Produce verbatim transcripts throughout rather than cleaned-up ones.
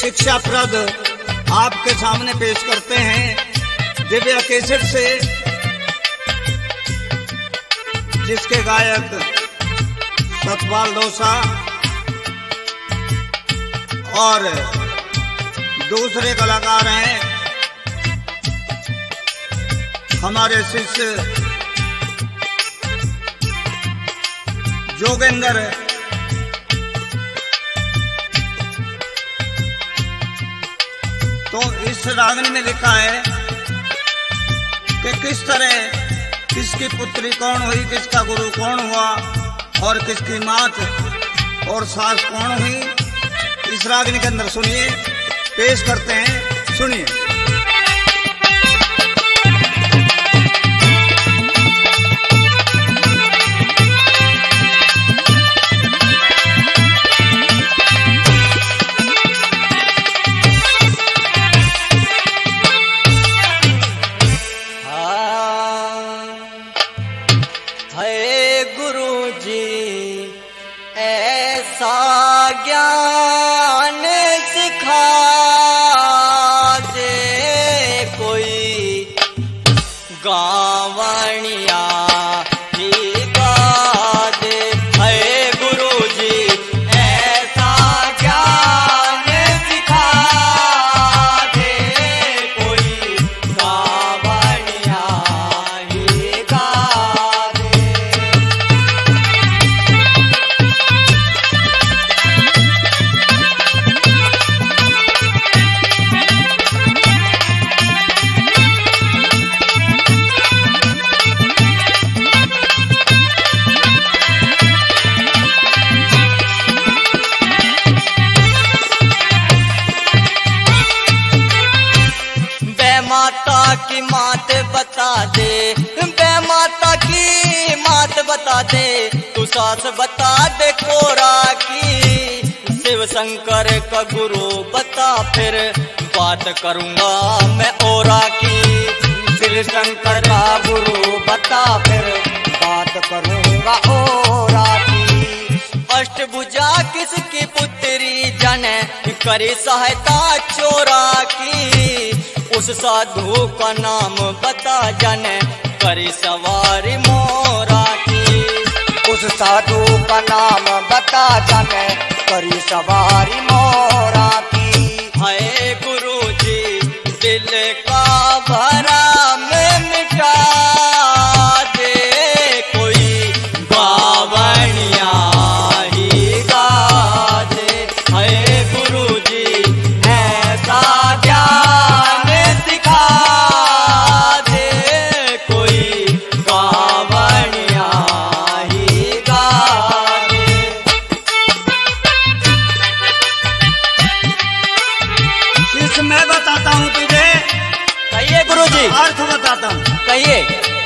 शिक्षाप्रद आपके सामने पेश करते हैं दिव्या कैसेट से, जिसके गायक सतपाल डोसा और दूसरे कलाकार हैं हमारे शिष्य जोगेंद्र। तो इस रागनी में लिखा है कि किस तरह किसकी पुत्री कौन हुई, किसका गुरु कौन हुआ और किसकी मात और सास कौन हुई, इस रागनी के अंदर सुनिए, पेश करते हैं, सुनिए। ज्ञान सिखा दे कोई गावणिया ही गा दे। है गुरु जी ऐसा ज्ञान सिखा दे कोई गावणिया ही गा दे। माता की मात बता दे, बे माता की मात बता दे, तू सास बता दे कोरा की। शिव शंकर का गुरु बता फिर बात करूंगा मैं ओरा की। शिव शंकर का गुरु बता फिर बात करूंगा ओरा की। अष्टभुजा किसकी पुत्री जने करे सहायता चोरा की। उस साधु का नाम बता जाने करे सवारी मोरा की। उस साधु का नाम बता जाने करे सवारी मोरा की। है गुरु जी दिल का भरा में मिटा दे कोई गावणिया ही गा दे। है गुरु जी ऐसा ज्ञान सिखा दे कोई गावणिया ही गा दे। शिष्य मैं बताता हूँ तुझे, कहिए गुरु जी। अर्थ बताता हूँ, कहिए।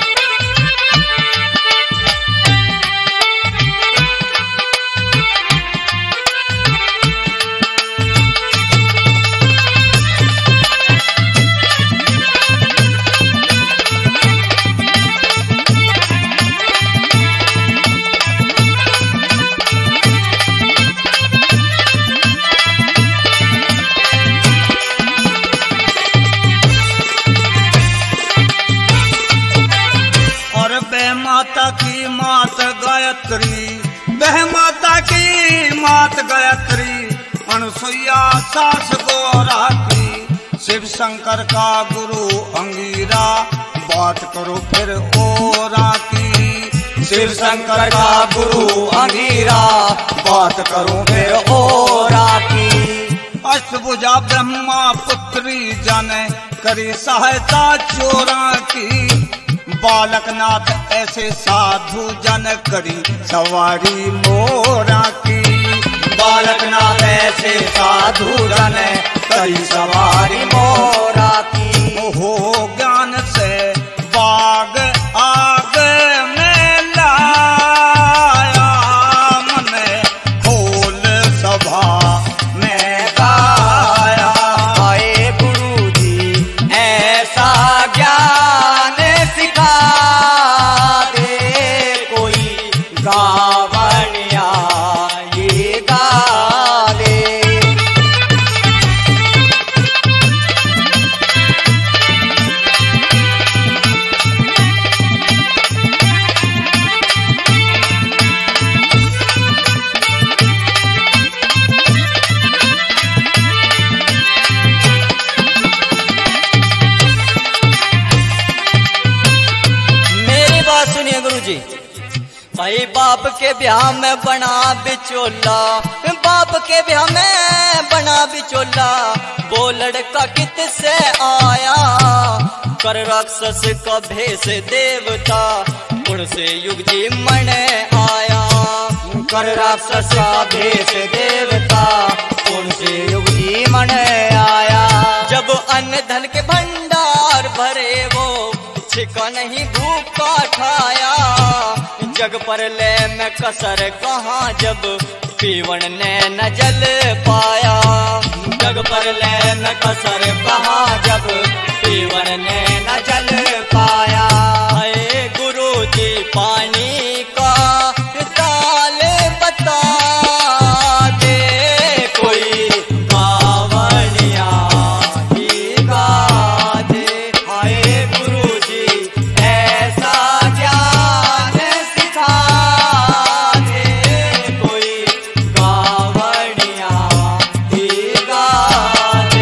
माता की मात गायत्री, वह माता की मात गायत्री, अनसुईया सास गौरा की। शिव शंकर का गुरु अंगीरा, बात करो फिर ओरा की। शिव शंकर का गुरु अंगीरा, बात करो फिर ओरा की। अष्टभुजा ब्रह्मा पुत्री जाने करी सहायता चोरा की। बालकनाथ ऐसे साधु जन करी सवारी मोरा की। बालकनाथ ऐसे साधु जन करी सवारी मोरा की। हो ज्ञान से बाग आग में लाया, मन खोल सभा में गाया। आए गुरु जी ऐसा ज्ञान सिखा दे कोई गावणिया ये गा दे। जी। भाई बाप के ब्याह में बना बिचोला, बाप के ब्याह में बना बिचोला, वो लड़का कित से आया, कर राक्षस का भेष देवता, गुण से युग जी मन आया, कर राक्षस का भेष देवता, गुण से युग जी मन आया। जब अन्न धन के भंडार भरे वो छिका नहीं भूखा ठाया, जग पर ले में कसर कहाँ जब पीवन ने न जल पाया, जग पर ले में कसर कहाँ जब पीवन ने न जल पाया। है गुरु जी पानी का ताल बता दे, कोई गावड़िया ही गा दे, हाय गुरु जी ऐसा ज्ञान सिखा दे, कोई गावड़िया ही गा दे।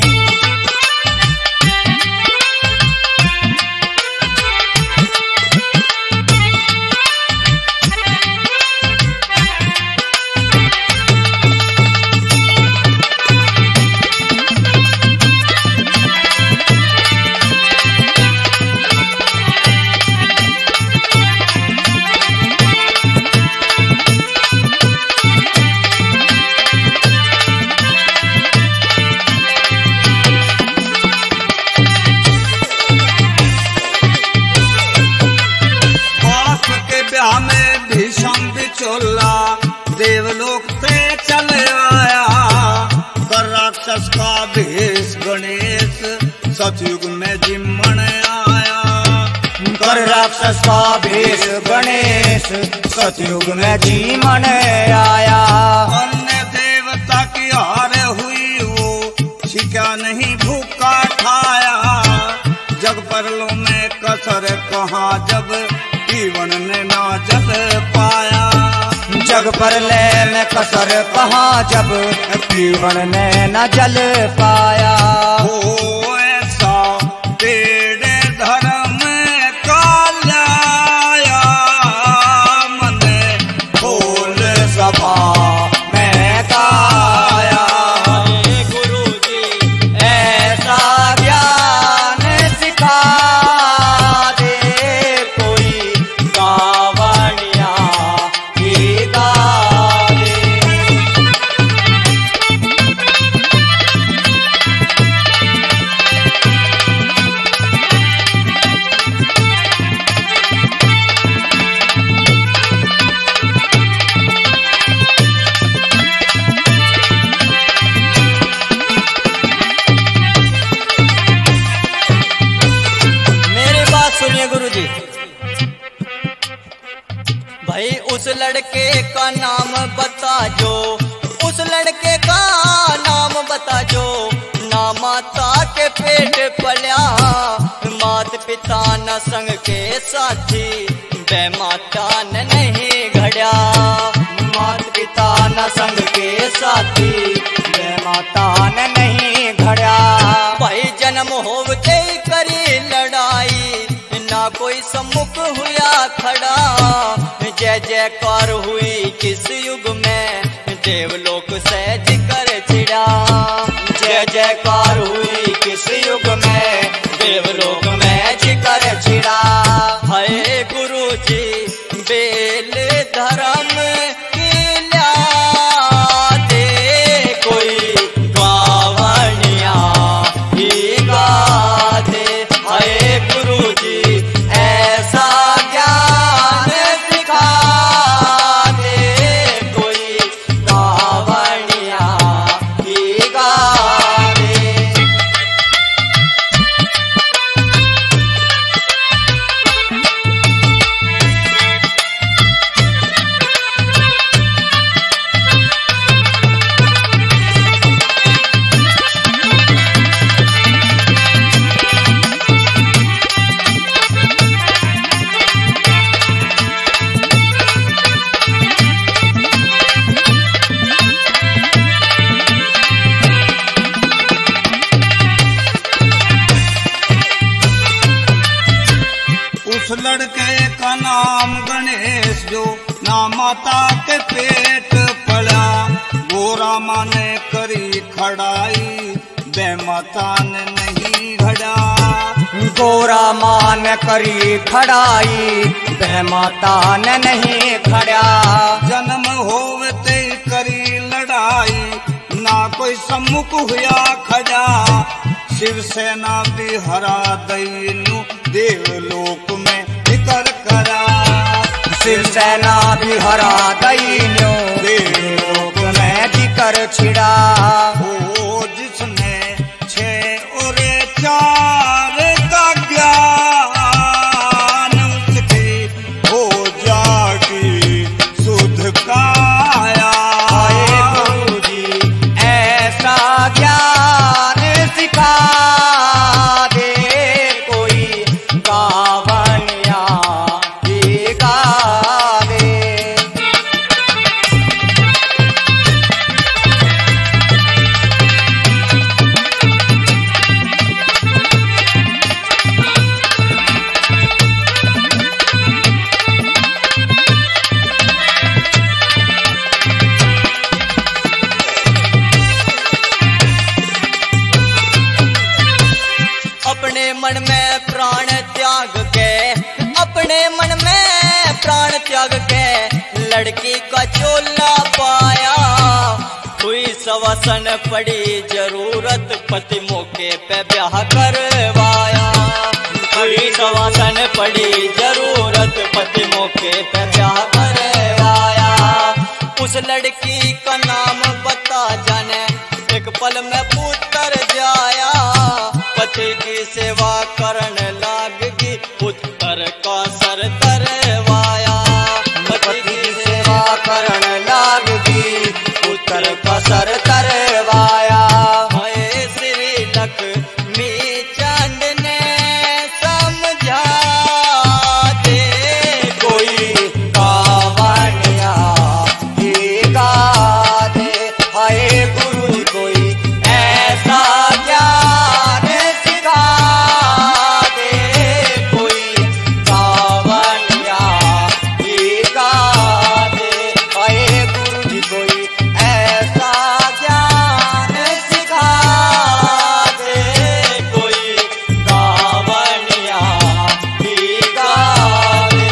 बाप के ब्याह में भीषम बिचोला, देवलोक से चल आया, कर राक्षस का भेष गणेश, सतयुग में जिम्मन आया, कर राक्षस का भेष गणेश, सतयुग में जी मन आया। अन्य देवता की हार हुई वो, छिका नहीं भूखा ठाया, जग परलो में कसर कहाँ जब जीवन ने ना जल पाया, जग पर ले में कसर कहाँ जब जीवन ने न जल पाया। हो ऐसा तेरे धर्म का लाया, मन फूल सभा में गाया, है गुरु जी ऐसा ज्ञान सिखा दे, कोई गावड़िया ही गा दे। मेरी बात सुनिए गुरु जी। भाई उस लड़के का नाम बता जो, उस लड़के का नाम बता जो, ना माता के पेट पल्या, मात पिता न संग के साथी, बे माता न नहीं घड़या, मात पिता न संग के साथी, वे माता न नहीं घड़ा। भाई जन्म होवते ही करी लड़ाई, ना कोई सम्मुख हुआ खड़ा, जय जयकार हुई किस युग में, देवलोक से जिकर छिड़ा, जय जयकार हुई किस युग में, देवलोक में जिकर छिड़ा। है गुरु जी बेल धर्म की ल्या दे, कोई गावड़िया ही गा दे, हाय गुरु जी ऐसा ज्ञान सिखा दे, कोई गावड़िया ही गा दे। उस लड़के का नाम गणेश जो ना माता के पेट पड़ा, गोरा माँ ने करी खड़ाई बे माता ने नहीं घड़ा। गोरा माँ ने करी खड़ाई बे माता ने नहीं खड़ा। जन्म होवते ही करी लड़ाई ना कोई सम्मुख हुआ खड़ा, शिवसेना भी हरा दैनु देवलोक में निकर करा। शिवसेना भी हरा दैनु देवलोक में जिकर छिड़ा। ओ जिसने छह और चार का ज्ञान उसकी हो जागी शुद्ध काया। गुरुजी ऐसा ज्ञान सिखा दे कोई गावनिया ही गावे। अपने मन में प्राण त्याग के, अपने मन में प्राण त्याग के लड़की का चोला पाया। हुई सवासन पड़ी जरूरत पति मौके पे ब्याह करवाया। हुई सवासन पड़ी जरूरत पति मौके पे ब्याह करवाया। उस लड़की का नाम बता जाने एक पल में पुत्र जाया। पति की सेवा करने लागी पुत्र का सर तरवाया। पति की सेवा करने लागी पुत्र का सर तरवाया। हाय श्री लक्ष्मी चंद ने समझा दे कोई गावनिया ही गा दे। हाय गुरु कोई ऐसा ज्ञान सिखा दे कोई गावनिया ही गा दे। हाय गुरु जी कोई ऐसा ज्ञान सिखा दे कोई गावनिया ही गा दे।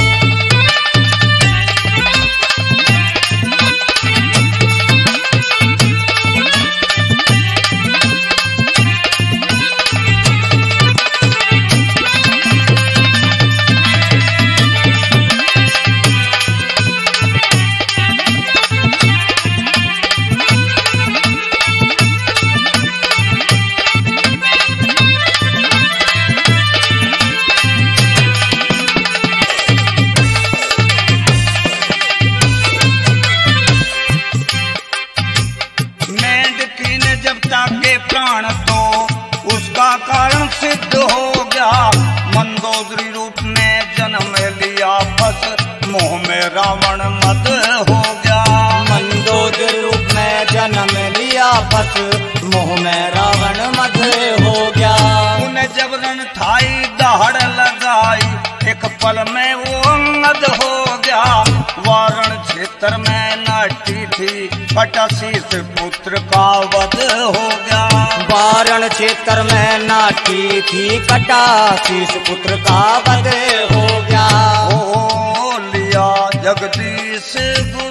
मेंढकी ने जब त्यागे प्राण तो उसका कारण सिद्ध हो गया। मंदोदरी रूप में जन्म लिया बस मोह में रावण मद हो गया। मंदोदरी रूप में जन्म लिया बस मोह में रावण मद हो गया। उन्हें जब रण थाई दहाड़ लगाई एक पल में वो अंगद हो गया। वारण क्षेत्र में नाटी थी पटाशीस पुत्र का वध हो गया। वारण क्षेत्र में नाटी थी कटाशीस पुत्र का वध हो गया। ओ लिया जगदीश गुरु